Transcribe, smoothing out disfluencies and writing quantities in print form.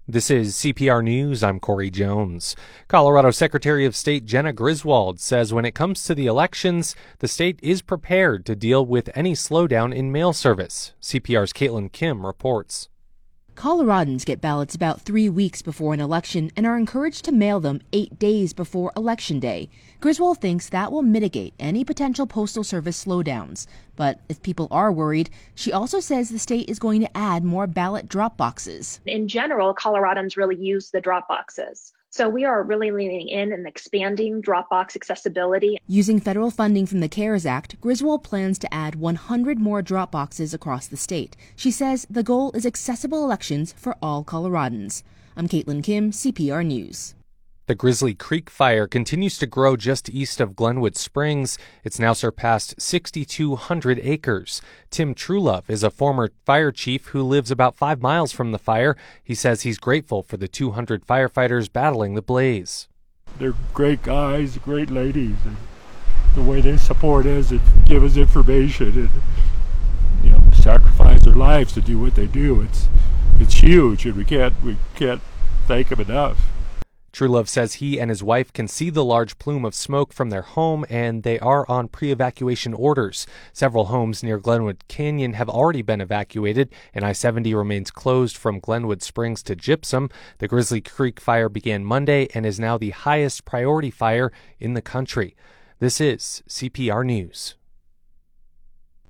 This is CPR News. I'm Corey Jones. Colorado Secretary of State Jena Griswold says when it comes to the elections, the state is prepared to deal with any slowdown in mail service. CPR's Caitlin Kim reports. Coloradans get ballots about 3 weeks before an election and are encouraged to mail them 8 days before Election Day. Griswold thinks that will mitigate any potential Postal Service slowdowns. But if people are worried, she also says the state is going to add more ballot drop boxes. In general, Coloradans really use the drop boxes. So we are really leaning in and expanding Dropbox accessibility. Using federal funding from the CARES Act, Griswold plans to add 100 more drop boxes across the state. She says the goal is accessible elections for all Coloradans. I'm Caitlin Kim, CPR News. The Grizzly Creek fire continues to grow just east of Glenwood Springs. It's now surpassed 6,200 acres. Tim Truelove is a former fire chief who lives about 5 miles from the fire. He says he's grateful for the 200 firefighters battling the blaze. They're great guys, great ladies, and the way they support us and give us information and sacrifice their lives to do what they do. It's huge, and we can't thank them enough. Truelove says he and his wife can see the large plume of smoke from their home, and they are on pre-evacuation orders. Several homes near Glenwood Canyon have already been evacuated, and I-70 remains closed from Glenwood Springs to Gypsum. The Grizzly Creek fire began Monday and is now the highest priority fire in the country. This is CPR News.